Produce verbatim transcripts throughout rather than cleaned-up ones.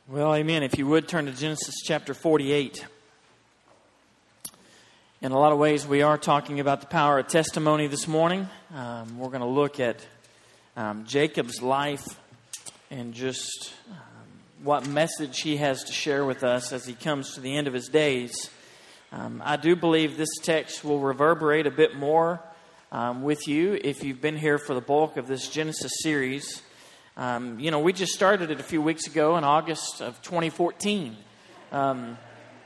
Well, amen. If you would turn to Genesis chapter forty-eight. In a lot of ways, we are talking about the power of testimony this morning. Um, we're going to look at um, Jacob's life and just um, what message he has to share with us as he comes to the end of his days. Um, I do believe this text will reverberate a bit more um, with you if you've been here for the bulk of this Genesis series. Um, you know, we just started it a few weeks ago in August of twenty fourteen. Um,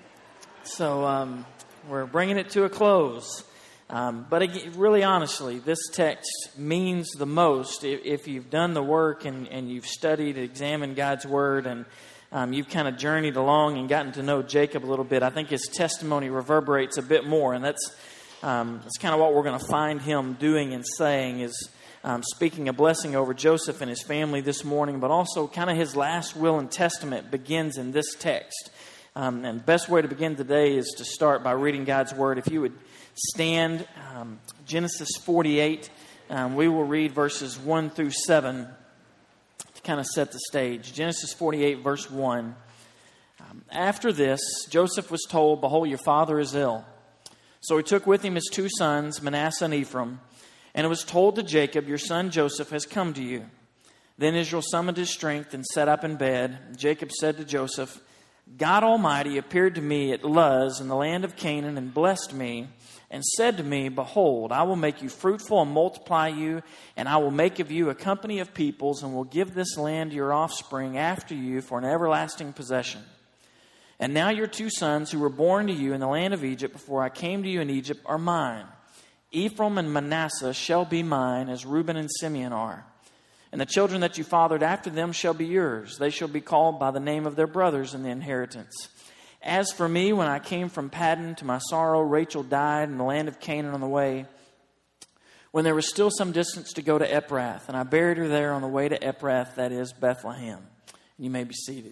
so um, we're bringing it to a close. Um, but again, really honestly, this text means the most if, if you've done the work and, and you've studied, examined God's Word, and um, you've kind of journeyed along and gotten to know Jacob a little bit. I think his testimony reverberates a bit more, and that's, um, that's kind of what we're going to find him doing and saying is Um, speaking a blessing over Joseph and his family this morning, but also kind of his last will and testament begins in this text. Um, and the best way to begin today is to start by reading God's Word. If you would stand, um, Genesis forty-eight, um, we will read verses one through seven to kind of set the stage. Genesis forty-eight, verse one. Um, After this, Joseph was told, "Behold, your father is ill." So he took with him his two sons, Manasseh and Ephraim. And it was told to Jacob, "Your son Joseph has come to you." Then Israel summoned his strength and sat up in bed. Jacob said to Joseph, "God Almighty appeared to me at Luz in the land of Canaan and blessed me and said to me, 'Behold, I will make you fruitful and multiply you, and I will make of you a company of peoples and will give this land to your offspring after you for an everlasting possession. And now your two sons who were born to you in the land of Egypt before I came to you in Egypt are mine. Ephraim and Manasseh shall be mine, as Reuben and Simeon are. And the children that you fathered after them shall be yours. They shall be called by the name of their brothers in the inheritance. As for me, when I came from Paddan, to my sorrow, Rachel died in the land of Canaan on the way, when there was still some distance to go to Ephrath. And I buried her there on the way to Ephrath, that is, Bethlehem." You may be seated.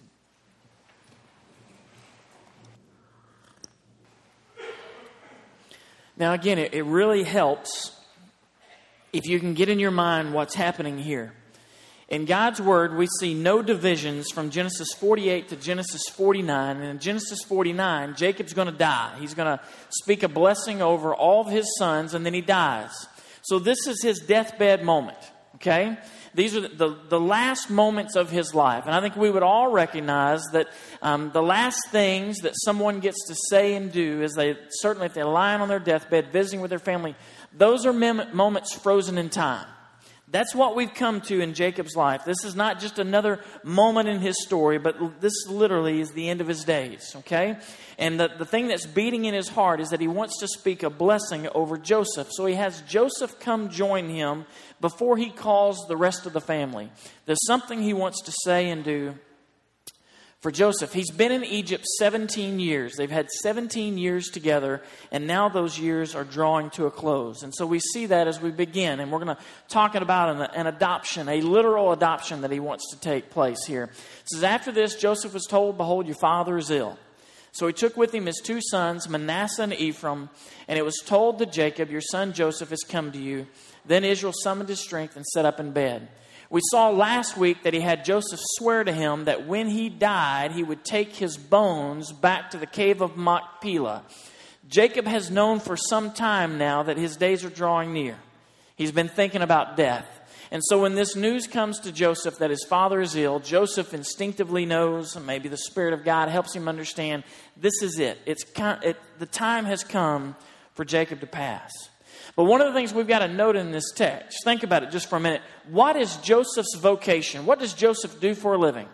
Now, again, it, it really helps if you can get in your mind what's happening here. In God's Word, we see no divisions from Genesis forty-eight to Genesis forty-nine. And in Genesis forty-nine, Jacob's going to die. He's going to speak a blessing over all of his sons, and then he dies. So this is his deathbed moment, okay? These are the, the, the last moments of his life. And I think we would all recognize that um, the last things that someone gets to say and do is they, certainly if they're lying on their deathbed, visiting with their family, those are mem- moments frozen in time. That's what we've come to in Jacob's life. This is not just another moment in his story, but this literally is the end of his days, okay? And the, the thing that's beating in his heart is that he wants to speak a blessing over Joseph. So he has Joseph come join him before he calls the rest of the family. There's something he wants to say and do for Joseph. He's been in Egypt seventeen years. They've had seventeen years together, and now those years are drawing to a close. And so we see that as we begin, and we're going to talk about an, an adoption, a literal adoption that he wants to take place here. It says, "After this, Joseph was told, 'Behold, your father is ill.' So he took with him his two sons, Manasseh and Ephraim, and it was told to Jacob, 'Your son Joseph has come to you.' Then Israel summoned his strength and sat up in bed." We saw last week that he had Joseph swear to him that when he died, he would take his bones back to the cave of Machpelah. Jacob has known for some time now that his days are drawing near. He's been thinking about death. And so when this news comes to Joseph that his father is ill, Joseph instinctively knows, and maybe the Spirit of God helps him understand, this is it. It's it, the time has come for Jacob to pass. But one of the things we've got to note in this text, think about it just for a minute. What is Joseph's vocation? What does Joseph do for a living?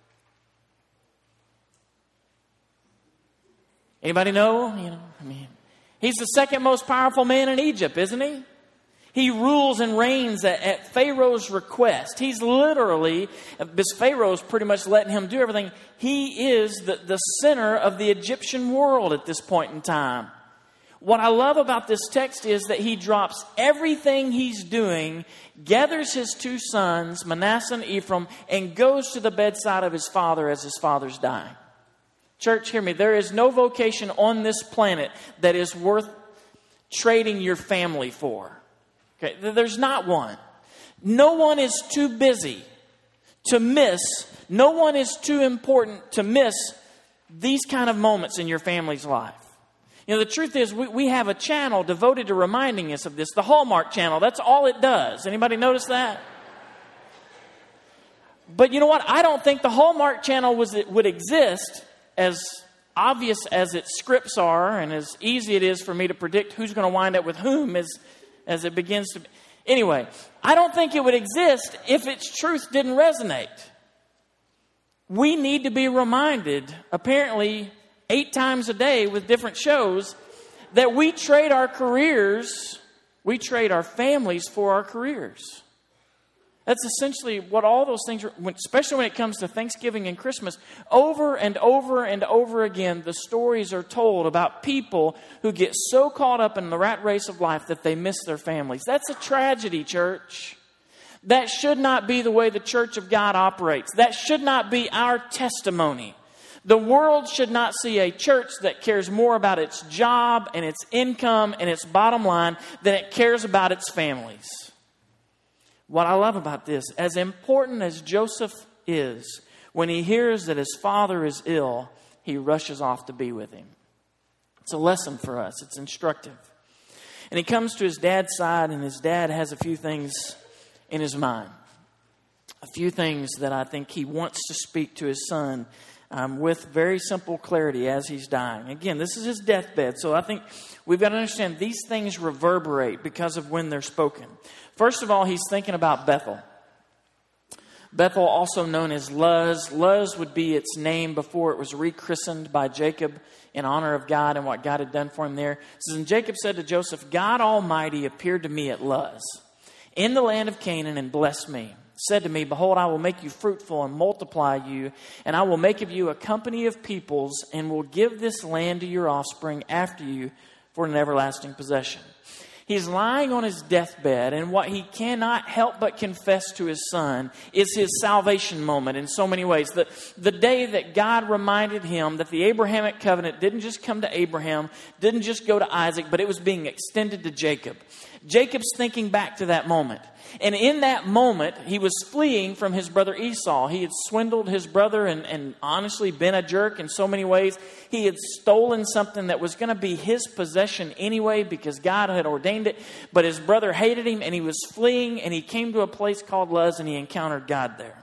Anybody know? You know, I mean, he's the second most powerful man in Egypt, isn't he? He rules and reigns at, at Pharaoh's request. He's literally, because Pharaoh's pretty much letting him do everything, he is the, the center of the Egyptian world at this point in time. What I love about this text is that he drops everything he's doing, gathers his two sons, Manasseh and Ephraim, and goes to the bedside of his father as his father's dying. Church, hear me. There is no vocation on this planet that is worth trading your family for. Okay, there's not one. No one is too busy to miss no one is too important to miss these kind of moments in your family's life. You know, the truth is we, we have a channel devoted to reminding us of this, the Hallmark Channel. That's all it does. Anybody notice that? But you know what? I don't think the Hallmark Channel was would exist, as obvious as its scripts are and as easy it is for me to predict who's going to wind up with whom as, as it begins to... Anyway, I don't think it would exist if its truth didn't resonate. We need to be reminded, apparently eight times a day with different shows, that we trade our careers, we trade our families for our careers. That's essentially what all those things are, especially when it comes to Thanksgiving and Christmas. Over and over and over again, the stories are told about people who get so caught up in the rat race of life that they miss their families. That's a tragedy, church. That should not be the way the Church of God operates. That should not be our testimony. The world should not see a church that cares more about its job and its income and its bottom line than it cares about its families. What I love about this, as important as Joseph is, when he hears that his father is ill, he rushes off to be with him. It's a lesson for us. It's instructive. And he comes to his dad's side, and his dad has a few things in his mind. A few things that I think he wants to speak to his son um, with very simple clarity as he's dying. Again, this is his deathbed, so I think we've got to understand these things reverberate because of when they're spoken. First of all, he's thinking about Bethel. Bethel, also known as Luz. Luz would be its name before it was rechristened by Jacob in honor of God and what God had done for him there. It says, and Jacob said to Joseph, God Almighty appeared to me at Luz, in the land of Canaan, and blessed me. Said to me, behold, I will make you fruitful and multiply you, and I will make of you a company of peoples, and will give this land to your offspring after you for an everlasting possession. He's lying on his deathbed, and what he cannot help but confess to his son is his salvation moment in so many ways. The, the day that God reminded him that the Abrahamic covenant didn't just come to Abraham, didn't just go to Isaac, but it was being extended to Jacob. Jacob's thinking back to that moment. And in that moment, he was fleeing from his brother Esau. He had swindled his brother and, and honestly been a jerk in so many ways. He had stolen something that was going to be his possession anyway because God had ordained it. But his brother hated him and he was fleeing, and he came to a place called Luz, and he encountered God there.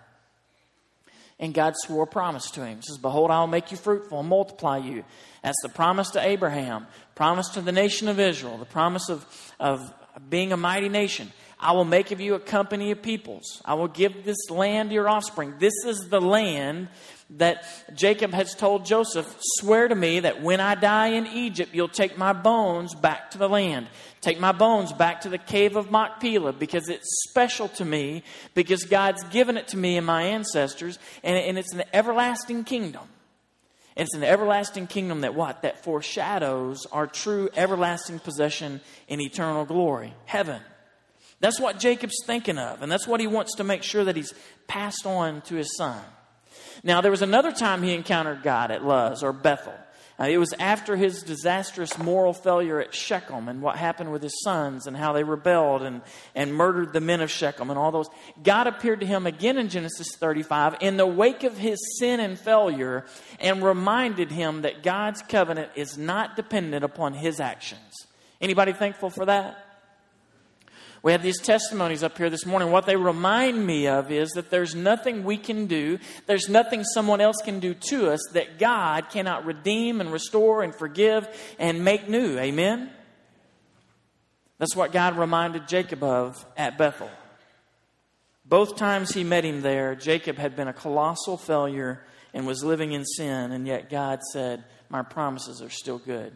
And God swore a promise to him. He says, behold, I will make you fruitful and multiply you. That's the promise to Abraham, promise to the nation of Israel, the promise of, of being a mighty nation. I will make of you a company of peoples. I will give this land to your offspring. This is the land that Jacob has told Joseph, swear to me that when I die in Egypt, you'll take my bones back to the land. Take my bones back to the cave of Machpelah, because it's special to me, because God's given it to me and my ancestors, and, and it's an everlasting kingdom. And it's an everlasting kingdom that what? That foreshadows our true everlasting possession in eternal glory, heaven. That's what Jacob's thinking of, and that's what he wants to make sure that he's passed on to his son. Now, there was another time he encountered God at Luz, or Bethel. Uh, it was after his disastrous moral failure at Shechem and what happened with his sons and how they rebelled and, and murdered the men of Shechem and all those. God appeared to him again in Genesis thirty-five in the wake of his sin and failure, and reminded him that God's covenant is not dependent upon his actions. Anybody thankful for that? We have these testimonies up here this morning. What they remind me of is that there's nothing we can do, there's nothing someone else can do to us that God cannot redeem and restore and forgive and make new. Amen? That's what God reminded Jacob of at Bethel. Both times he met him there, Jacob had been a colossal failure and was living in sin, and yet God said, my promises are still good.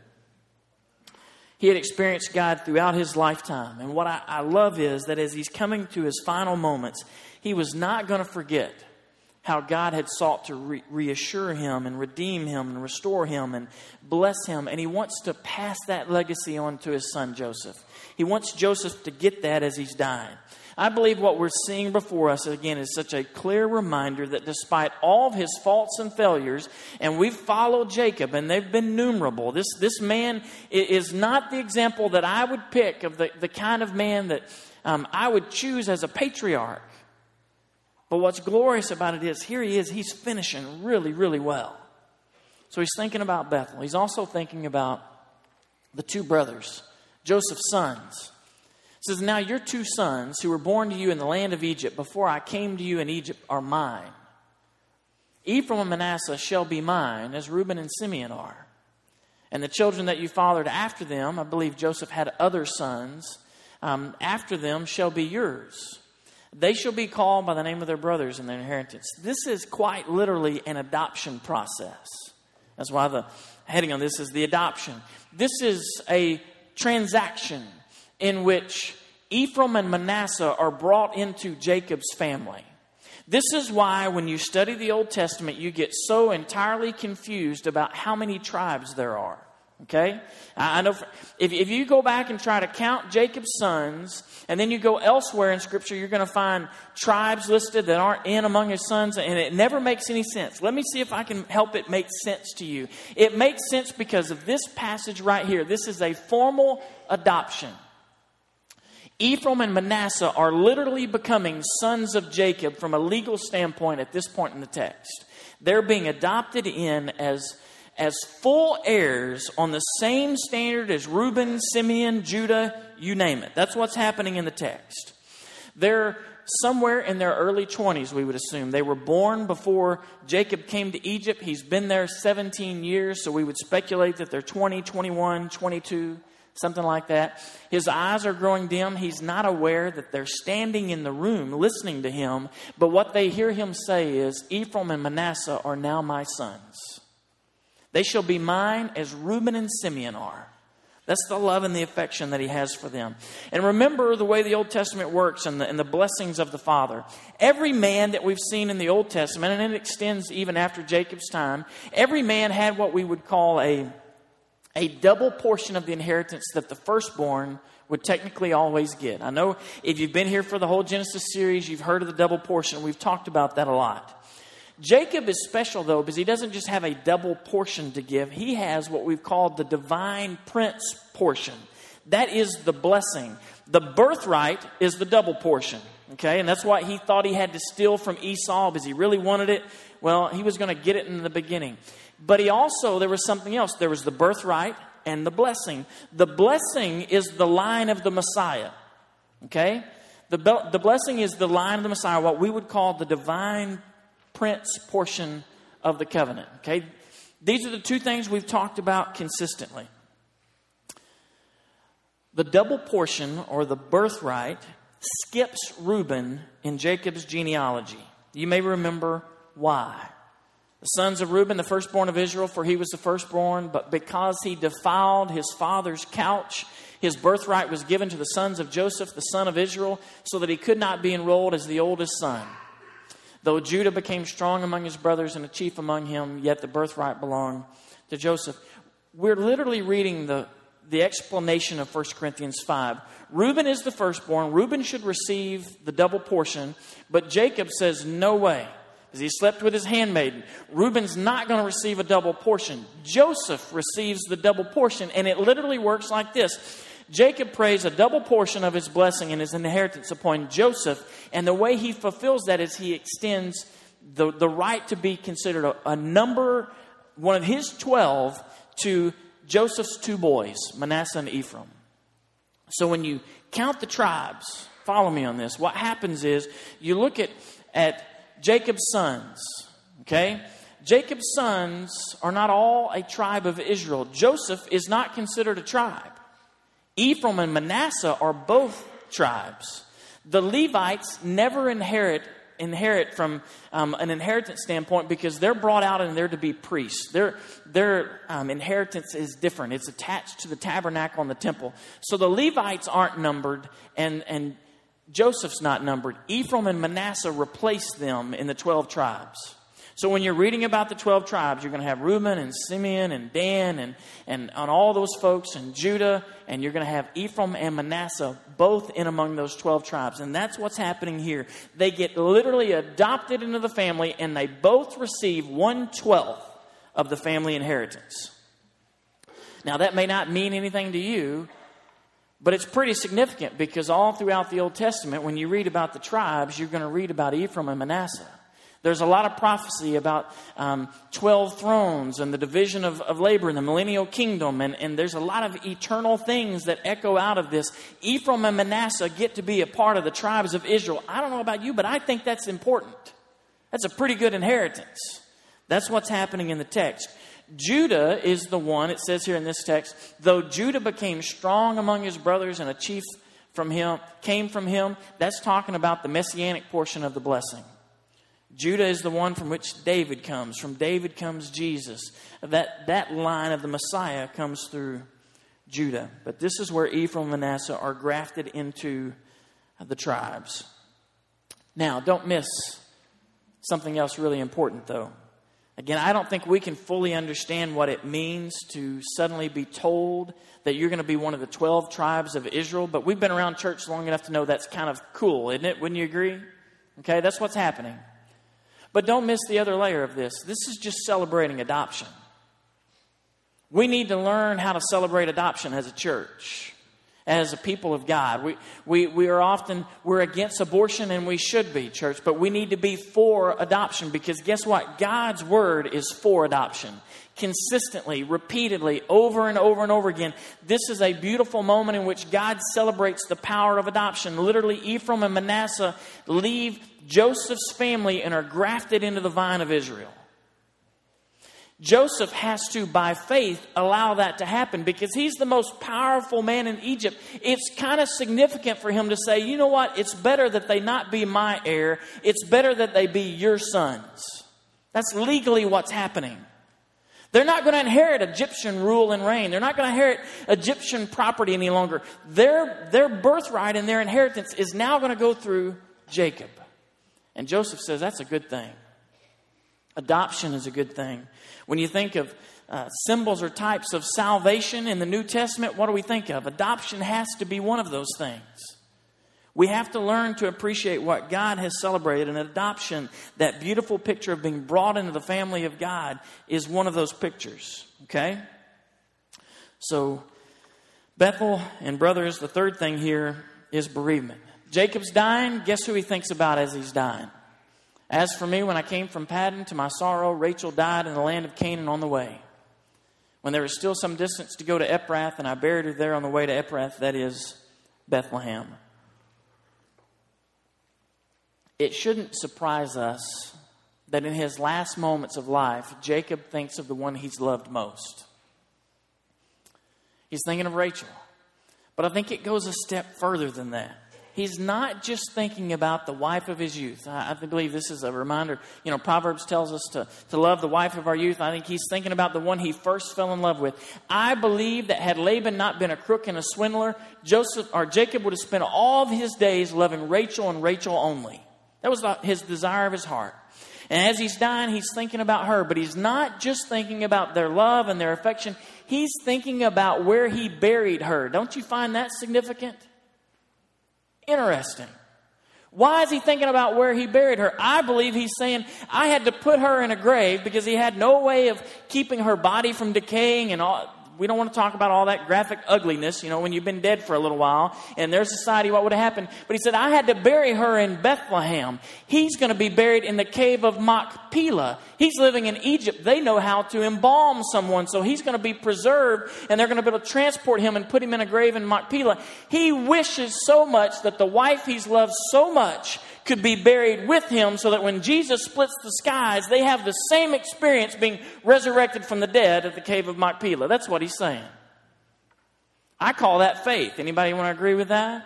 He had experienced God throughout his lifetime. And what I, I love is that as he's coming to his final moments, he was not going to forget how God had sought to re- reassure him and redeem him and restore him and bless him. And he wants to pass that legacy on to his son Joseph. He wants Joseph to get that as he's dying. I believe what we're seeing before us, again, is such a clear reminder that despite all of his faults and failures, and we've followed Jacob, and they've been numerable, this, this man is not the example that I would pick of the, the kind of man that um, I would choose as a patriarch. But what's glorious about it is, here he is, he's finishing really, really well. So he's thinking about Bethel. He's also thinking about the two brothers, Joseph's sons. It says, now your two sons who were born to you in the land of Egypt before I came to you in Egypt are mine. Ephraim and Manasseh shall be mine, as Reuben and Simeon are. And the children that you fathered after them, I believe Joseph had other sons, um, after them shall be yours. They shall be called by the name of their brothers in their inheritance. This is quite literally an adoption process. That's why the heading on this is the adoption. This is a transaction in which Ephraim and Manasseh are brought into Jacob's family. This is why when you study the Old Testament, you get so entirely confused about how many tribes there are. Okay? I know if, if you go back and try to count Jacob's sons, and then you go elsewhere in Scripture, you're going to find tribes listed that aren't in among his sons, and it never makes any sense. Let me see if I can help it make sense to you. It makes sense because of this passage right here. This is a formal adoption. Ephraim and Manasseh are literally becoming sons of Jacob from a legal standpoint at this point in the text. They're being adopted in as, as full heirs on the same standard as Reuben, Simeon, Judah, you name it. That's what's happening in the text. They're somewhere in their early twenties, we would assume. They were born before Jacob came to Egypt. He's been there seventeen years, so we would speculate that they're twenty, twenty-one, twenty-two, something like that. His eyes are growing dim. He's not aware that they're standing in the room listening to him. But what they hear him say is, Ephraim and Manasseh are now my sons. They shall be mine as Reuben and Simeon are. That's the love and the affection that he has for them. And remember the way the Old Testament works and the, and the blessings of the Father. Every man that we've seen in the Old Testament, and it extends even after Jacob's time, every man had what we would call a A double portion of the inheritance that the firstborn would technically always get. I know if you've been here for the whole Genesis series, you've heard of the double portion. We've talked about that a lot. Jacob is special, though, because he doesn't just have a double portion to give. He has what we've called the divine prince portion. That is the blessing. The birthright is the double portion. Okay, and that's why he thought he had to steal from Esau because he really wanted it. Well, he was going to get it in the beginning. But he also, there was something else. There was the birthright and the blessing. The blessing is the line of the Messiah. Okay? The, the blessing is the line of the Messiah, what we would call the divine prince portion of the covenant. Okay? These are the two things we've talked about consistently. The double portion, or the birthright, skips Reuben in Jacob's genealogy. You may remember why. The sons of Reuben, the firstborn of Israel, for he was the firstborn, but because he defiled his father's couch, his birthright was given to the sons of Joseph, the son of Israel, so that he could not be enrolled as the oldest son. Though Judah became strong among his brothers and a chief among him, yet the birthright belonged to Joseph. We're literally reading the, the explanation of First Corinthians five. Reuben is the firstborn. Reuben should receive the double portion, but Jacob says, no way. Because he slept with his handmaiden. Reuben's not going to receive a double portion. Joseph receives the double portion. And it literally works like this. Jacob prays a double portion of his blessing and his inheritance upon Joseph. And the way he fulfills that is he extends the, the right to be considered a, a number, one of his twelve, to Joseph's two boys, Manasseh and Ephraim. So when you count the tribes, follow me on this, what happens is you look at, at Jacob's sons, okay? Jacob's sons are not all a tribe of Israel. Joseph is not considered a tribe. Ephraim and Manasseh are both tribes. The Levites never inherit inherit from um, an inheritance standpoint because they're brought out and they're to be priests. Their, their um, inheritance is different. It's attached to the tabernacle and the temple. So the Levites aren't numbered, and and Joseph's not numbered. Ephraim and Manasseh replace them in the twelve tribes. So when you're reading about the twelve tribes, you're going to have Reuben and Simeon and Dan and, and, and all those folks and Judah. And you're going to have Ephraim and Manasseh both in among those twelve tribes. And that's what's happening here. They get literally adopted into the family and they both receive one twelfth of the family inheritance. Now that may not mean anything to you, But it's pretty significant because all throughout the Old Testament, when you read about the tribes, you're going to read about Ephraim and Manasseh. There's a lot of prophecy about um, twelve thrones and the division of, of labor and the millennial kingdom. And, and there's a lot of eternal things that echo out of this. Ephraim and Manasseh get to be a part of the tribes of Israel. I don't know about you, but I think that's important. That's a pretty good inheritance. That's what's happening in the text. Judah is the one, it says here in this text, though Judah became strong among his brothers and a chief from him came from him. That's talking about the messianic portion of the blessing. Judah is the one from which David comes. From David comes Jesus. That, that line of the Messiah comes through Judah. But this is where Ephraim and Manasseh are grafted into the tribes. Now, don't miss something else really important, though. Again, I don't think we can fully understand what it means to suddenly be told that you're going to be one of the twelve tribes of Israel. But we've been around church long enough to know that's kind of cool, isn't it? Wouldn't you agree? Okay, that's what's happening. But don't miss the other layer of this. This is just celebrating adoption. We need to learn how to celebrate adoption as a church, as a people of God. We, we, we are often, we're against abortion, and we should be, church, but we need to be for adoption because guess what? God's word is for adoption. Consistently, repeatedly, over and over and over again. This is a beautiful moment in which God celebrates the power of adoption. Literally, Ephraim and Manasseh leave Joseph's family and are grafted into the vine of Israel. Joseph has to, by faith, allow that to happen because he's the most powerful man in Egypt. It's kind of significant for him to say, you know what? It's better that they not be my heir. It's better that they be your sons. That's legally what's happening. They're not going to inherit Egyptian rule and reign. They're not going to inherit Egyptian property any longer. Their, their birthright and their inheritance is now going to go through Jacob. And Joseph says that's a good thing. Adoption is a good thing. When you think of uh, symbols or types of salvation in the New Testament, what do we think of? Adoption has to be one of those things. We have to learn to appreciate what God has celebrated. And adoption, that beautiful picture of being brought into the family of God, is one of those pictures. Okay? So, Bethel and brothers, the third thing here is bereavement. Jacob's dying. Guess who he thinks about as he's dying? As for me, when I came from Paddan, to my sorrow, Rachel died in the land of Canaan on the way. When there was still some distance to go to Ephrath, and I buried her there on the way to Ephrath, that is Bethlehem. It shouldn't surprise us that in his last moments of life, Jacob thinks of the one he's loved most. He's thinking of Rachel. But I think it goes a step further than that. He's not just thinking about the wife of his youth. I, I believe this is a reminder. You know, Proverbs tells us to, to love the wife of our youth. I think he's thinking about the one he first fell in love with. I believe that had Laban not been a crook and a swindler, Joseph or Jacob would have spent all of his days loving Rachel and Rachel only. That was his desire of his heart. And as he's dying, he's thinking about her. But he's not just thinking about their love and their affection. He's thinking about where he buried her. Don't you find that significant? Interesting. Why is he thinking about where he buried her? I believe he's saying, I had to put her in a grave because he had no way of keeping her body from decaying and all. We don't want to talk about all that graphic ugliness, you know, when you've been dead for a little while and their society, what would have happened? But he said, I had to bury her in Bethlehem. He's going to be buried in the cave of Machpelah. He's living in Egypt. They know how to embalm someone. So he's going to be preserved and they're going to be able to transport him and put him in a grave in Machpelah. He wishes so much that the wife he's loved so much could be buried with him so that when Jesus splits the skies, they have the same experience being resurrected from the dead at the cave of Machpelah. That's what he's saying. I call that faith. Anybody want to agree with that?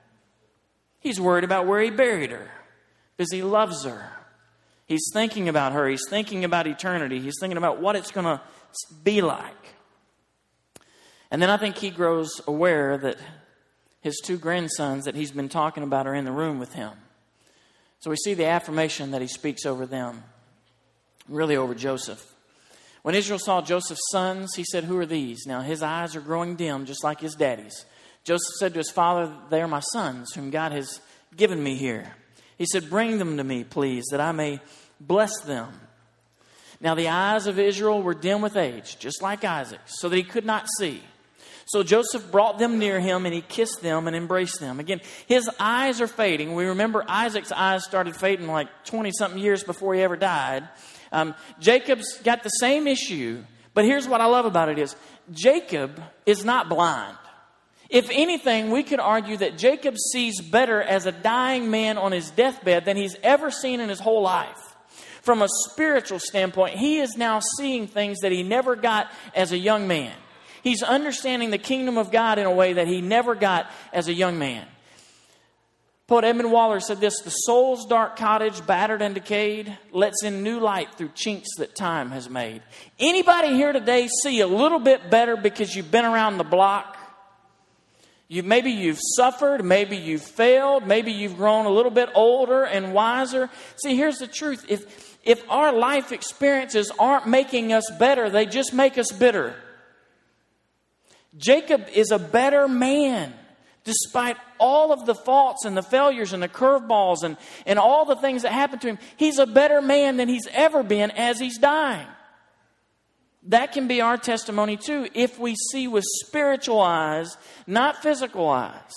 He's worried about where he buried her because he loves her. He's thinking about her. He's thinking about eternity. He's thinking about what it's going to be like. And then I think he grows aware that his two grandsons that he's been talking about are in the room with him. So we see the affirmation that he speaks over them, really over Joseph. When Israel saw Joseph's sons, he said, who are these? Now his eyes are growing dim, just like his daddy's. Joseph said to his father, they are my sons, whom God has given me here. He said, bring them to me, please, that I may bless them. Now the eyes of Israel were dim with age, just like Isaac's, so that he could not see. So Joseph brought them near him, and he kissed them and embraced them. Again, his eyes are fading. We remember Isaac's eyes started fading like twenty-something years before he ever died. Um, Jacob's got the same issue, but here's what I love about it is, Jacob is not blind. If anything, we could argue that Jacob sees better as a dying man on his deathbed than he's ever seen in his whole life. From a spiritual standpoint, he is now seeing things that he never got as a young man. He's understanding the kingdom of God in a way that he never got as a young man. Poet Edmund Waller said this, "The soul's dark cottage, battered and decayed, lets in new light through chinks that time has made." Anybody here today see a little bit better because you've been around the block? You, maybe you've suffered, maybe you've failed, maybe you've grown a little bit older and wiser. See, here's the truth. If, if our life experiences aren't making us better, they just make us bitter. Jacob is a better man, despite all of the faults and the failures and the curveballs and, and all the things that happened to him. He's a better man than he's ever been as he's dying. That can be our testimony too, if we see with spiritual eyes, not physical eyes.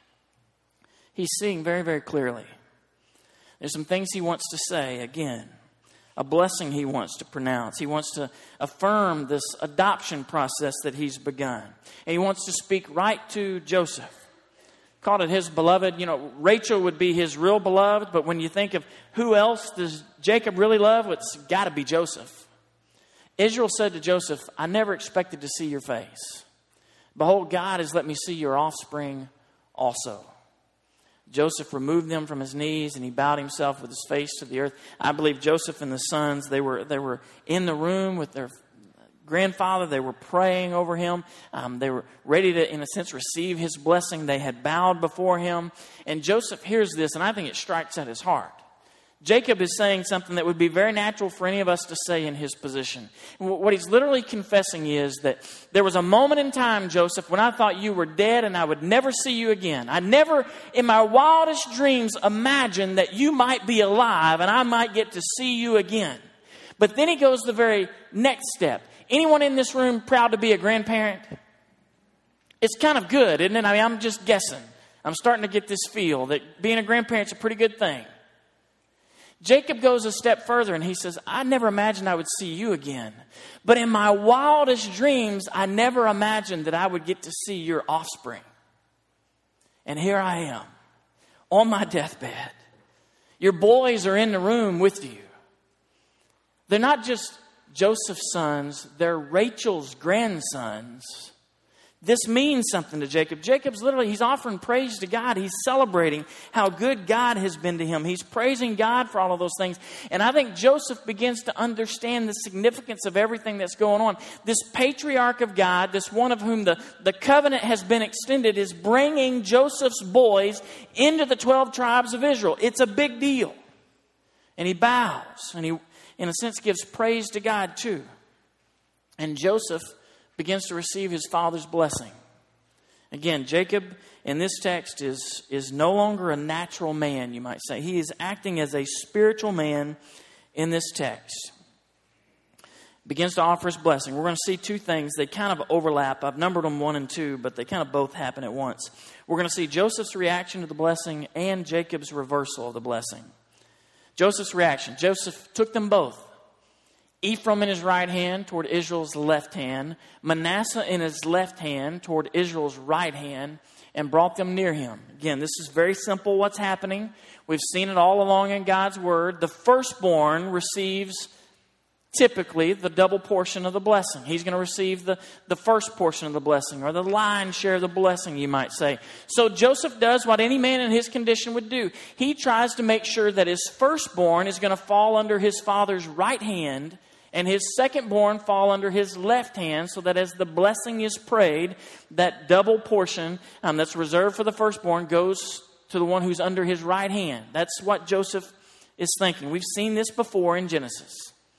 He's seeing very, very clearly. There's some things he wants to say again. A blessing he wants to pronounce. He wants to affirm this adoption process that he's begun. And he wants to speak right to Joseph. Called it his beloved. You know, Rachel would be his real beloved. But when you think of who else does Jacob really love, it's got to be Joseph. Israel said to Joseph, "I never expected to see your face. Behold, God has let me see your offspring also." Joseph removed them from his knees, and he bowed himself with his face to the earth. I believe Joseph and the sons, they were they were in the room with their grandfather. They were praying over him. Um, they were ready to, in a sense, receive his blessing. They had bowed before him. And Joseph hears this, and I think it strikes at his heart. Jacob is saying something that would be very natural for any of us to say in his position. What he's literally confessing is that there was a moment in time, Joseph, when I thought you were dead and I would never see you again. I never, in my wildest dreams, imagined that you might be alive and I might get to see you again. But then he goes the very next step. Anyone in this room proud to be a grandparent? It's kind of good, isn't it? I mean, I'm just guessing. I'm starting to get this feel that being a grandparent's a pretty good thing. Jacob goes a step further and he says, "I never imagined I would see you again. But in my wildest dreams, I never imagined that I would get to see your offspring. And here I am, on my deathbed. Your boys are in the room with you. They're not just Joseph's sons, they're Rachel's grandsons." This means something to Jacob. Jacob's literally, he's offering praise to God. He's celebrating how good God has been to him. He's praising God for all of those things. And I think Joseph begins to understand the significance of everything that's going on. This patriarch of God, this one of whom the, the covenant has been extended, is bringing Joseph's boys into the twelve tribes of Israel. It's a big deal. And he bows. And he, in a sense, gives praise to God too. And Joseph begins to receive his father's blessing. Again, Jacob in this text is, is no longer a natural man, you might say. He is acting as a spiritual man in this text. Begins to offer his blessing. We're going to see two things. They kind of overlap. I've numbered them one and two, but they kind of both happen at once. We're going to see Joseph's reaction to the blessing and Jacob's reversal of the blessing. Joseph's reaction. Joseph took them both. Ephraim in his right hand toward Israel's left hand, Manasseh in his left hand toward Israel's right hand, and brought them near him. Again, this is very simple what's happening. We've seen it all along in God's word. The firstborn receives typically the double portion of the blessing. He's going to receive the, the first portion of the blessing, or the lion's share of the blessing, you might say. So Joseph does what any man in his condition would do. He tries to make sure that his firstborn is going to fall under his father's right hand, and his secondborn fall under his left hand, so that as the blessing is prayed, that double portion um, that's reserved for the firstborn goes to the one who's under his right hand. That's what Joseph is thinking. We've seen this before in Genesis.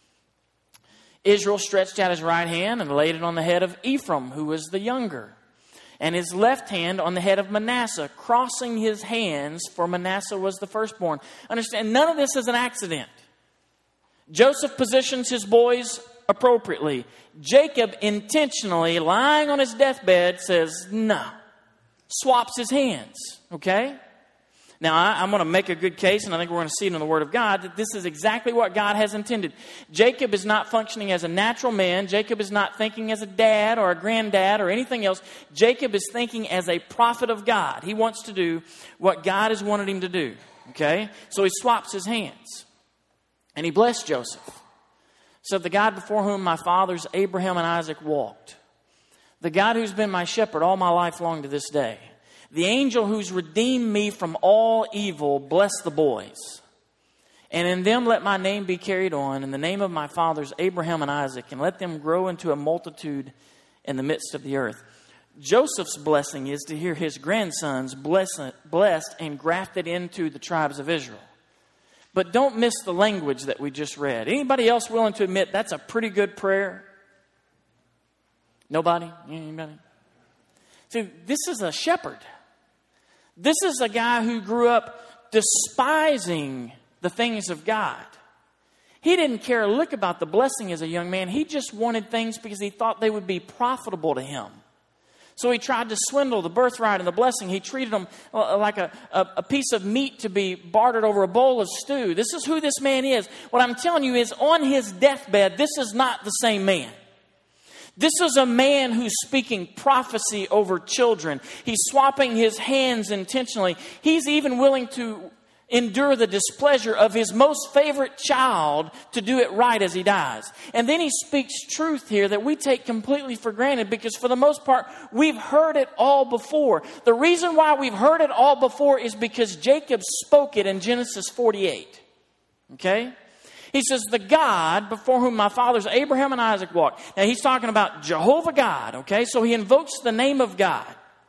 Israel stretched out his right hand and laid it on the head of Ephraim, who was the younger, and his left hand on the head of Manasseh, crossing his hands, for Manasseh was the firstborn. Understand, none of this is an accident. Joseph positions his boys appropriately. Jacob intentionally, lying on his deathbed, says, no. Swaps his hands, okay? Now, I, I'm going to make a good case, and I think we're going to see it in the Word of God, that this is exactly what God has intended. Jacob is not functioning as a natural man. Jacob is not thinking as a dad or a granddad or anything else. Jacob is thinking as a prophet of God. He wants to do what God has wanted him to do, okay? So he swaps his hands, and he blessed Joseph. So the God before whom my fathers Abraham and Isaac walked, the God who's been my shepherd all my life long to this day, the angel who's redeemed me from all evil, bless the boys. And in them let my name be carried on, in the name of my fathers Abraham and Isaac, and let them grow into a multitude in the midst of the earth. Joseph's blessing is to hear his grandsons blessed, blessed and grafted into the tribes of Israel. But don't miss the language that we just read. Anybody else willing to admit that's a pretty good prayer? Nobody? Anybody? See, this is a shepherd. This is a guy who grew up despising the things of God. He didn't care a lick about the blessing as a young man. He just wanted things because he thought they would be profitable to him. So he tried to swindle the birthright and the blessing. He treated them like a, a, a piece of meat to be bartered over a bowl of stew. This is who this man is. What I'm telling you is, on his deathbed, this is not the same man. This is a man who's speaking prophecy over children. He's swapping his hands intentionally. He's even willing to endure the displeasure of his most favorite child to do it right as he dies. And then he speaks truth here that we take completely for granted, because for the most part, we've heard it all before. The reason why we've heard it all before is because Jacob spoke it in Genesis forty-eight. Okay? He says, the God before whom my fathers Abraham and Isaac walked. Now he's talking about Jehovah God, okay? So he invokes the name of God.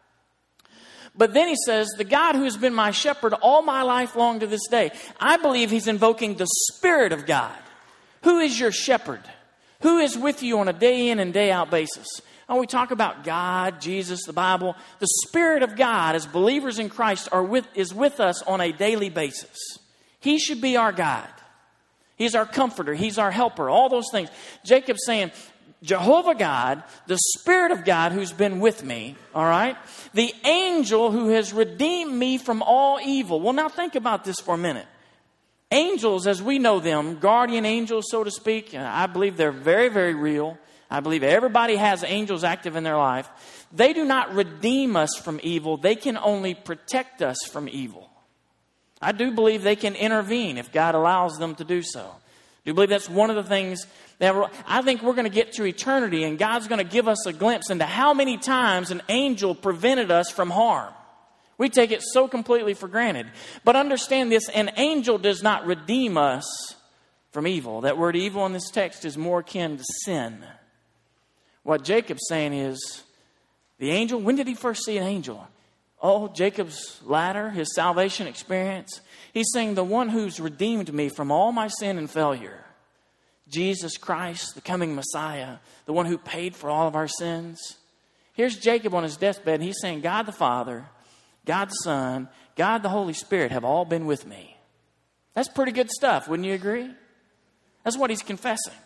But then he says, the God who has been my shepherd all my life long to this day. I believe he's invoking the Spirit of God. Who is your shepherd? Who is with you on a day in and day out basis? When we talk about God, Jesus, the Bible, the Spirit of God as believers in Christ are with, is with us on a daily basis. He should be our guide. He's our comforter. He's our helper. All those things. Jacob's saying, Jehovah God, the Spirit of God who's been with me, all right? The angel who has redeemed me from all evil. Well, now think about this for a minute. Angels, as we know them, guardian angels, so to speak, I believe they're very, very real. I believe everybody has angels active in their life. They do not redeem us from evil. They can only protect us from evil. I do believe they can intervene if God allows them to do so. I do believe that's one of the things that I think we're going to get to eternity, and God's going to give us a glimpse into how many times an angel prevented us from harm. We take it so completely for granted. But understand this, an angel does not redeem us from evil. That word evil in this text is more akin to sin. What Jacob's saying is, the angel, when did he first see an angel? Oh, Jacob's ladder, his salvation experience. He's saying the one who's redeemed me from all my sin and failure. Jesus Christ, the coming Messiah, the one who paid for all of our sins. Here's Jacob on his deathbed, and he's saying, God the Father, God the Son, God the Holy Spirit have all been with me. That's pretty good stuff, wouldn't you agree? That's what he's confessing.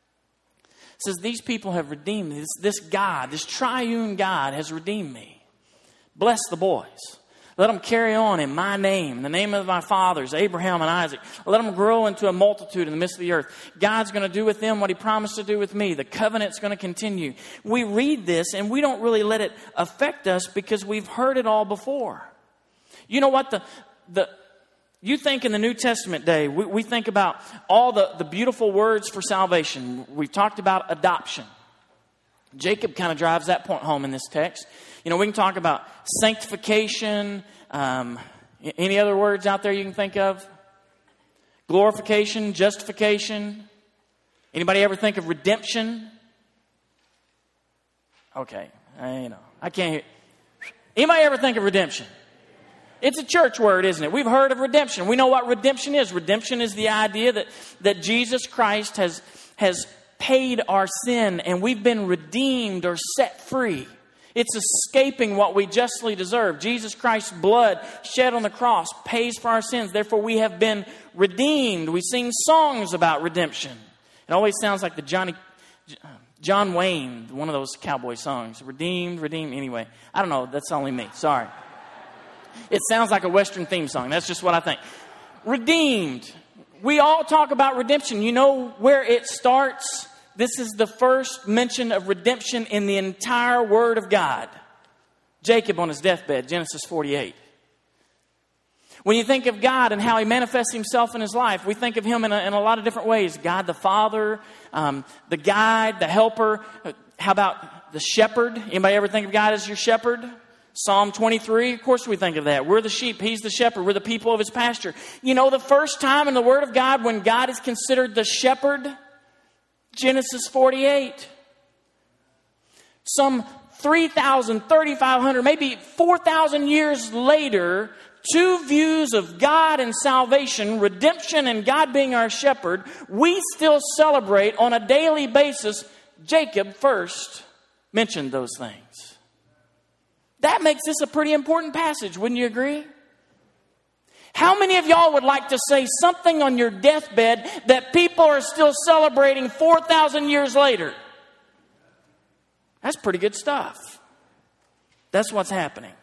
It says, these people have redeemed me. This, this God, this triune God has redeemed me. Bless the boys. Let them carry on in my name, in the name of my fathers, Abraham and Isaac. Let them grow into a multitude in the midst of the earth. God's going to do with them what he promised to do with me. The covenant's going to continue. We read this and we don't really let it affect us because we've heard it all before. You know what? The the You think in the New Testament day, we, we think about all the, the beautiful words for salvation. We've talked about adoption. Jacob kind of drives that point home in this text. You know, we can talk about sanctification. Um, any other words out there you can think of? Glorification, justification. Anybody ever think of redemption? Okay, I, you know, I can't hear. Anybody ever think of redemption? It's a church word, isn't it? We've heard of redemption. We know what redemption is. Redemption is the idea that, that Jesus Christ has, has paid our sin and we've been redeemed or set free. It's escaping what we justly deserve. Jesus Christ's blood shed on the cross pays for our sins. Therefore, we have been redeemed. We sing songs about redemption. It always sounds like the Johnny John Wayne, one of those cowboy songs. Redeemed, redeemed. Anyway, I don't know. That's only me. Sorry. It sounds like a Western theme song. That's just what I think. Redeemed. We all talk about redemption. You know where it starts? This is the first mention of redemption in the entire Word of God. Jacob on his deathbed, Genesis forty-eight. When you think of God and how He manifests Himself in His life, we think of Him in a, in a lot of different ways. God the Father, um, the guide, the helper. How about the shepherd? Anybody ever think of God as your shepherd? Psalm twenty-three, of course we think of that. We're the sheep, He's the shepherd. We're the people of His pasture. You know the first time in the Word of God when God is considered the shepherd? Genesis forty-eight. Some three thousand, thirty-five hundred, maybe four thousand years later, two views of God and salvation, redemption and God being our shepherd, we still celebrate on a daily basis. Jacob first mentioned those things. That makes this a pretty important passage, wouldn't you agree? How many of y'all would like to say something on your deathbed that people are still celebrating four thousand years later? That's pretty good stuff. That's what's happening.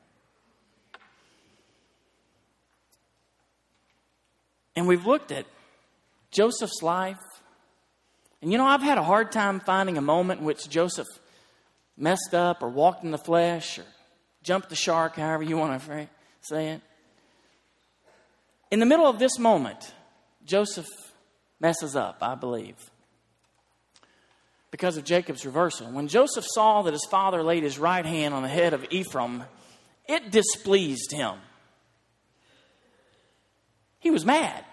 And we've looked at Joseph's life. And you know, I've had a hard time finding a moment in which Joseph messed up or walked in the flesh or jumped the shark, however you want to say it. In the middle of this moment, Joseph messes up, I believe, because of Jacob's reversal. When Joseph saw that his father laid his right hand on the head of Ephraim, it displeased him. He was mad.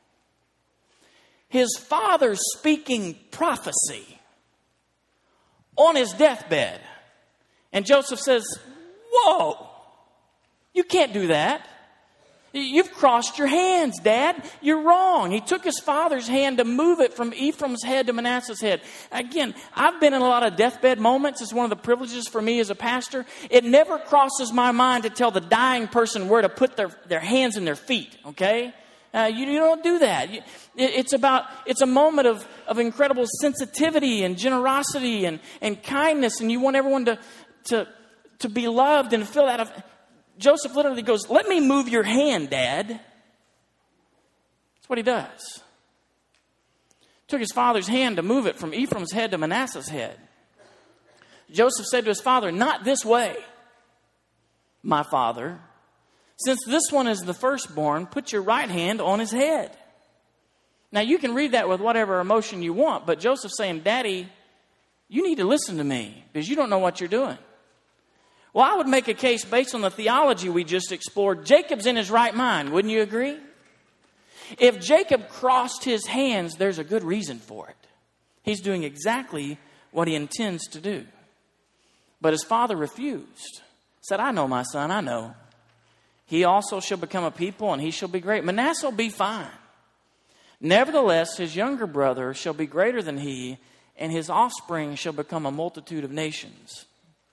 His father speaking prophecy on his deathbed. And Joseph says, whoa, you can't do that. You've crossed your hands, Dad. You're wrong. He took his father's hand to move it from Ephraim's head to Manasseh's head. Again, I've been in a lot of deathbed moments. It's one of the privileges for me as a pastor. It never crosses my mind to tell the dying person where to put their, their hands and their feet, okay? Uh, you, you don't do that. You, it, it's about, it's a moment of, of incredible sensitivity and generosity and, and kindness, and you want everyone to, to, to be loved and feel that. Of, Joseph literally goes, let me move your hand, Dad. That's what he does. Took his father's hand to move it from Ephraim's head to Manasseh's head. Joseph said to his father, not this way, my father. Since this one is the firstborn, put your right hand on his head. Now you can read that with whatever emotion you want, but Joseph's saying, Daddy, you need to listen to me because you don't know what you're doing. Well, I would make a case based on the theology we just explored. Jacob's in his right mind. Wouldn't you agree? If Jacob crossed his hands, there's a good reason for it. He's doing exactly what he intends to do. But his father refused. Said, I know, my son, I know. He also shall become a people, and he shall be great. Manasseh will be fine. Nevertheless, his younger brother shall be greater than he, and his offspring shall become a multitude of nations.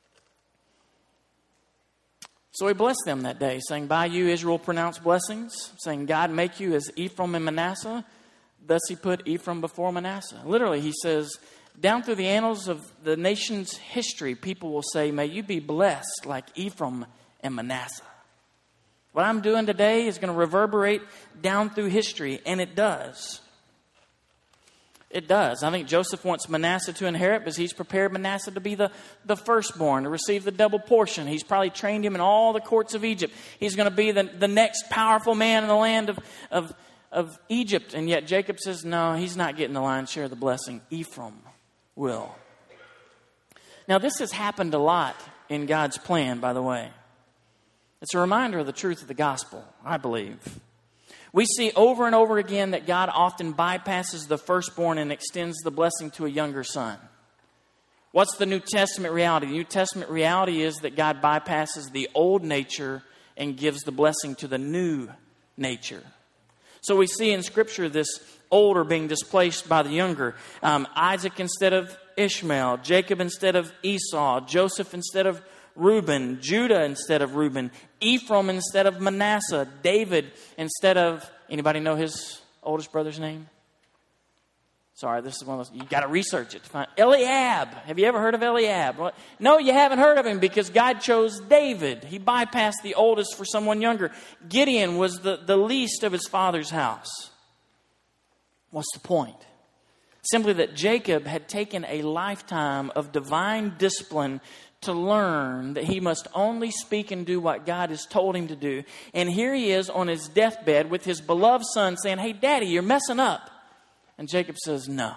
So he blessed them that day, saying, by you Israel pronounce blessings, saying, God make you as Ephraim and Manasseh. Thus he put Ephraim before Manasseh. Literally, he says, down through the annals of the nation's history, people will say, may you be blessed like Ephraim and Manasseh. What I'm doing today is going to reverberate down through history, and it does. It does. I think Joseph wants Manasseh to inherit because he's prepared Manasseh to be the, the firstborn, to receive the double portion. He's probably trained him in all the courts of Egypt. He's going to be the, the next powerful man in the land of, of, of Egypt. And yet Jacob says, no, he's not getting the lion's share of the blessing. Ephraim will. Now, this has happened a lot in God's plan, by the way. It's a reminder of the truth of the gospel, I believe. We see over and over again that God often bypasses the firstborn and extends the blessing to a younger son. What's the New Testament reality? The New Testament reality is that God bypasses the old nature and gives the blessing to the new nature. So we see in Scripture this older being displaced by the younger. Um, Isaac instead of Ishmael, Jacob instead of Esau, Joseph instead of Reuben, Judah instead of Reuben, Ephraim instead of Manasseh, David instead of, anybody know his oldest brother's name? Sorry, this is one of those, you got to research it to find. Eliab. Have you ever heard of Eliab? Well, no, you haven't heard of him because God chose David. He bypassed the oldest for someone younger. Gideon was the, the least of his father's house. What's the point? Simply that Jacob had taken a lifetime of divine discipline to learn that he must only speak and do what God has told him to do. And here he is on his deathbed with his beloved son saying, "Hey, Daddy, you're messing up." And Jacob says, "No.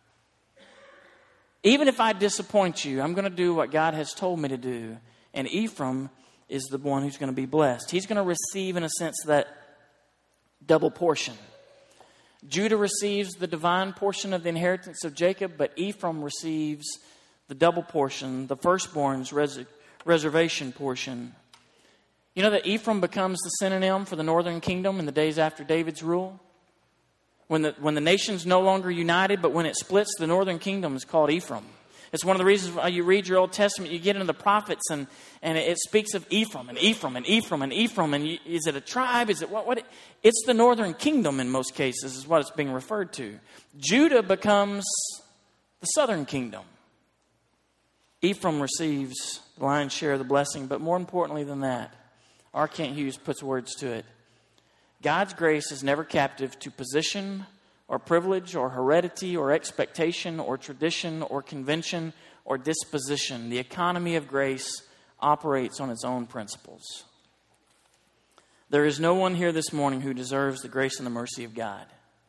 Even if I disappoint you, I'm going to do what God has told me to do." And Ephraim is the one who's going to be blessed. He's going to receive, in a sense, that double portion. Judah receives the divine portion of the inheritance of Jacob, but Ephraim receives the double portion, the firstborn's res- reservation portion. You know that Ephraim becomes the synonym for the northern kingdom in the days after David's rule? When the, when the nation's no longer united, but when it splits, the northern kingdom is called Ephraim. It's one of the reasons why you read your Old Testament, you get into the prophets, and, and it speaks of Ephraim, and Ephraim, and Ephraim, and Ephraim. And you, is it a tribe? Is it what? what it, it's the northern kingdom in most cases is what it's being referred to. Judah becomes the southern kingdom. Ephraim receives the lion's share of the blessing, but more importantly than that, R. Kent Hughes puts words to it. God's grace is never captive to position or privilege or heredity or expectation or tradition or convention or disposition. The economy of grace operates on its own principles. There is no one here this morning who deserves the grace and the mercy of God.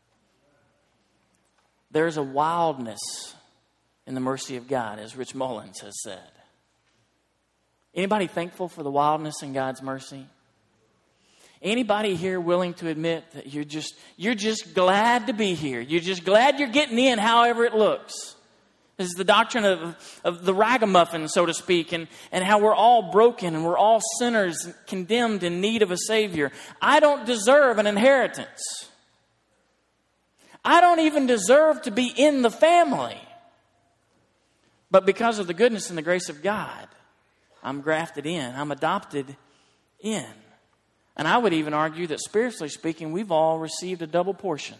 There is a wildness in the mercy of God, as Rich Mullins has said. Anybody thankful for the wildness in God's mercy? Anybody here willing to admit that you're just you're just glad to be here? You're just glad you're getting in however it looks. This is the doctrine of, of the ragamuffin, so to speak, and, and how we're all broken and we're all sinners condemned in need of a Savior. I don't deserve an inheritance. I don't even deserve to be in the family. But because of the goodness and the grace of God, I'm grafted in. I'm adopted in. And I would even argue that spiritually speaking, we've all received a double portion.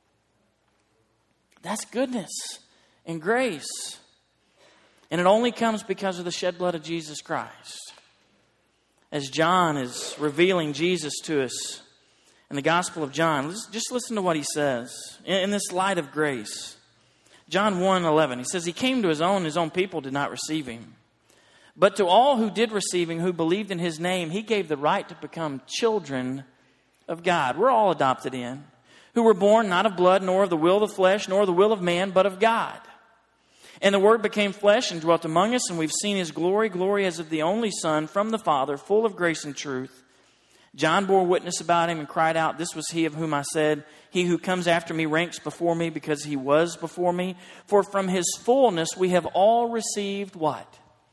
That's goodness and grace. And it only comes because of the shed blood of Jesus Christ. As John is revealing Jesus to us in the Gospel of John, just listen to what he says in this light of grace. John one eleven, he says, "He came to his own, his own people did not receive him. But to all who did receive him, who believed in his name, he gave the right to become children of God." We're all adopted in. "Who were born not of blood, nor of the will of the flesh, nor the will of man, but of God. And the Word became flesh and dwelt among us, and we've seen his glory, glory as of the only Son from the Father, full of grace and truth. John bore witness about him and cried out, 'This was he of whom I said, he who comes after me ranks before me because he was before me. For from his fullness we have all received' what?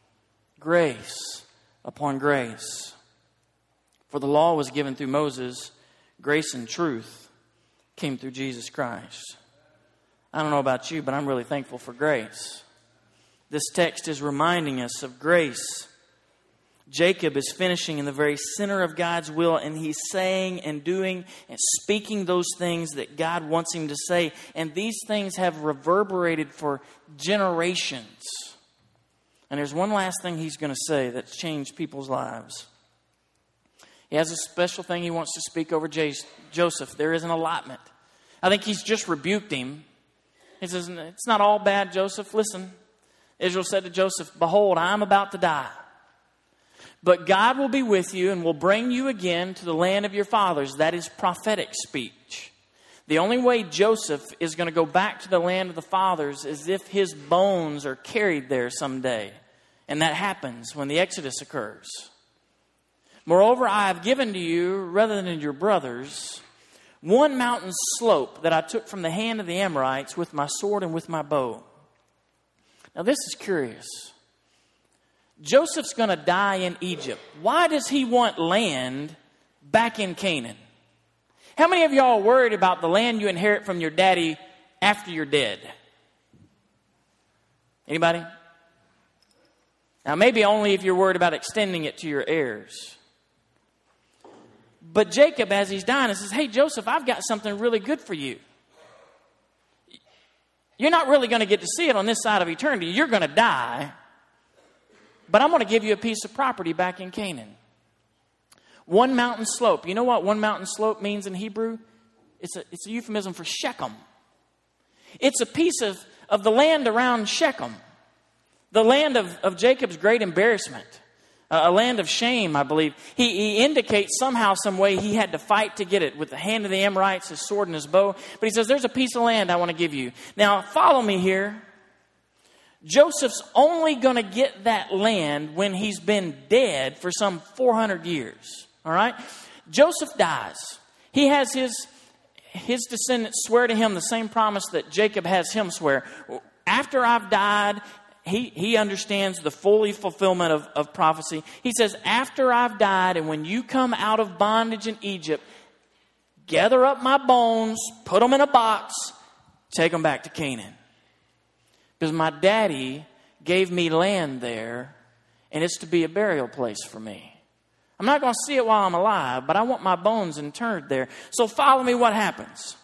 Grace upon grace. For the law was given through Moses, grace and truth came through Jesus Christ." I don't know about you, but I'm really thankful for grace. This text is reminding us of grace. Jacob is finishing in the very center of God's will, and he's saying and doing and speaking those things that God wants him to say. And these things have reverberated for generations. And there's one last thing he's going to say that's changed people's lives. He has a special thing he wants to speak over Joseph. There is an allotment. I think he's just rebuked him. He says, "It's not all bad, Joseph. Listen." Israel said to Joseph, "Behold, I am about to die. But God will be with you and will bring you again to the land of your fathers." That is prophetic speech. The only way Joseph is going to go back to the land of the fathers is if his bones are carried there someday. And that happens when the Exodus occurs. "Moreover, I have given to you, rather than your brothers, one mountain slope that I took from the hand of the Amorites with my sword and with my bow." Now this is curious. Joseph's going to die in Egypt. Why does he want land back in Canaan? How many of y'all are worried about the land you inherit from your daddy after you're dead? Anybody? Now maybe only if you're worried about extending it to your heirs. But Jacob, as he's dying, says, "Hey, Joseph, I've got something really good for you. You're not really going to get to see it on this side of eternity. You're going to die. But I'm going to give you a piece of property back in Canaan. One mountain slope. You know what one mountain slope means in Hebrew? It's a, it's a euphemism for Shechem. It's a piece of, of the land around Shechem. The land of, of Jacob's great embarrassment. Uh, a land of shame, I believe. He, he indicates somehow, some way he had to fight to get it with the hand of the Amorites, his sword and his bow. But he says, there's a piece of land I want to give you. Now, follow me here. Joseph's only going to get that land when he's been dead for some four hundred years. All right? Joseph dies. He has his, his descendants swear to him the same promise that Jacob has him swear. After I've died, he, he understands the fully fulfillment of, of prophecy. He says, after I've died and when you come out of bondage in Egypt, gather up my bones, put them in a box, take them back to Canaan. Because my daddy gave me land there, and it's to be a burial place for me. I'm not going to see it while I'm alive, but I want my bones interred there. So follow me what happens.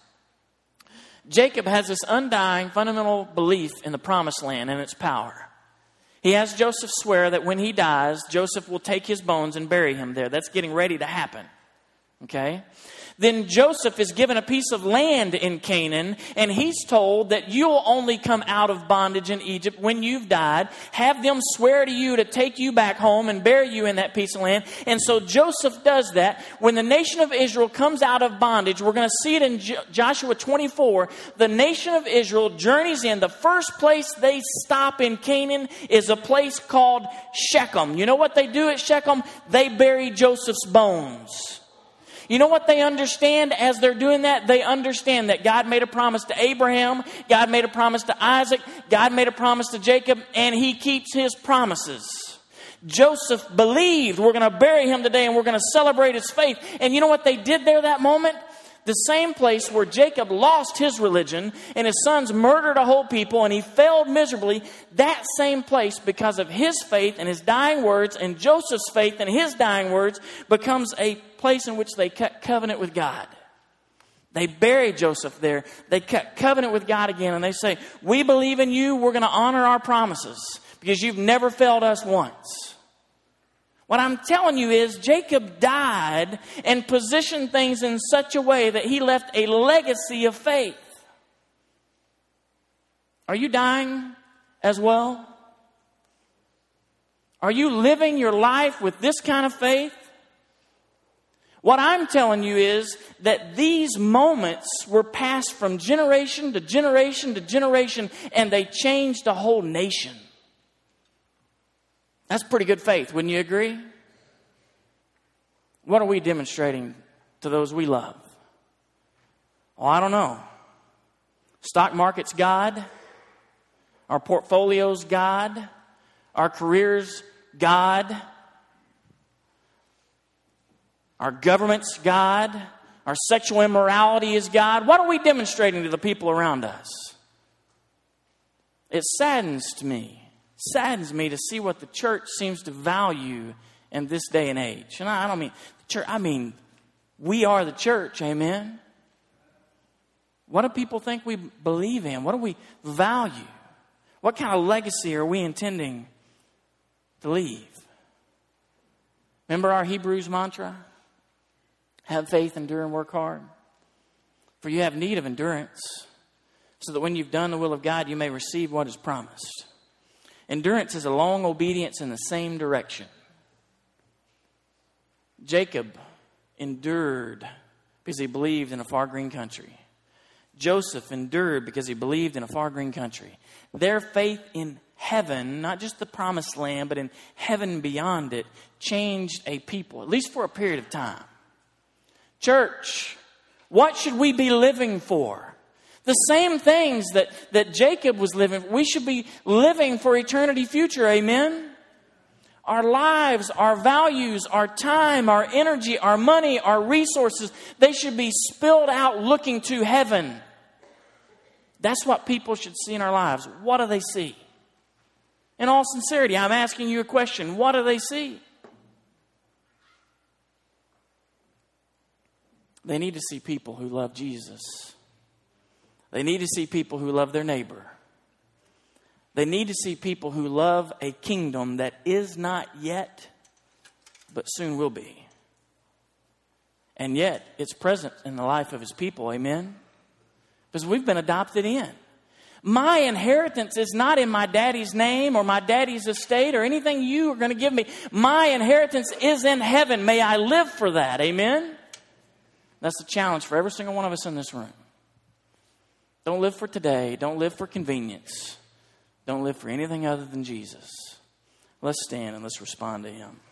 Jacob has this undying, fundamental belief in the promised land and its power. He has Joseph swear that when he dies, Joseph will take his bones and bury him there. That's getting ready to happen. Okay? Then Joseph is given a piece of land in Canaan, and he's told that you'll only come out of bondage in Egypt when you've died. Have them swear to you to take you back home and bury you in that piece of land. And so Joseph does that. When the nation of Israel comes out of bondage, we're going to see it in Joshua twenty-four. The nation of Israel journeys in. The first place they stop in Canaan is a place called Shechem. You know what they do at Shechem? They bury Joseph's bones. You know what they understand as they're doing that? They understand that God made a promise to Abraham, God made a promise to Isaac, God made a promise to Jacob, and he keeps his promises. Joseph believed, we're going to bury him today and we're going to celebrate his faith. And you know what they did there that moment? The same place where Jacob lost his religion and his sons murdered a whole people and he failed miserably, that same place, because of his faith and his dying words and Joseph's faith and his dying words, becomes a place in which they cut covenant with God. They bury Joseph there. They cut covenant with God again, and they say, we believe in you. We're going to honor our promises because you've never failed us once. What I'm telling you is Jacob died and positioned things in such a way that he left a legacy of faith. Are you dying as well? Are you living your life with this kind of faith? What I'm telling you is that these moments were passed from generation to generation to generation, and they changed a whole nation. That's pretty good faith, wouldn't you agree? What are we demonstrating to those we love? Well, I don't know. Stock market's God. Our portfolio's God. Our career's God. Our government's God. Our sexual immorality is God. What are we demonstrating to the people around us? It saddens to me. saddens me to see what the church seems to value in this day and age. And I don't mean the church, I mean we are the church, amen? What do people think we believe in? What do we value? What kind of legacy are we intending to leave? Remember our Hebrews mantra? Have faith, endure, and work hard. For you have need of endurance, so that when you've done the will of God, you may receive what is promised. Endurance is a long obedience in the same direction. Jacob endured because he believed in a far green country. Joseph endured because he believed in a far green country. Their faith in heaven, not just the promised land, but in heaven beyond it, changed a people, at least for a period of time. Church, what should we be living for? The same things that, that Jacob was living, we should be living for eternity future, amen? Our lives, our values, our time, our energy, our money, our resources, they should be spilled out looking to heaven. That's what people should see in our lives. What do they see? In all sincerity, I'm asking you a question. What do they see? They need to see people who love Jesus. They need to see people who love their neighbor. They need to see people who love a kingdom that is not yet, but soon will be. And yet, it's present in the life of His people. Amen? Because we've been adopted in. My inheritance is not in my daddy's name or my daddy's estate or anything you are going to give me. My inheritance is in heaven. May I live for that. Amen? That's the challenge for every single one of us in this room. Don't live for today. Don't live for convenience. Don't live for anything other than Jesus. Let's stand and let's respond to Him.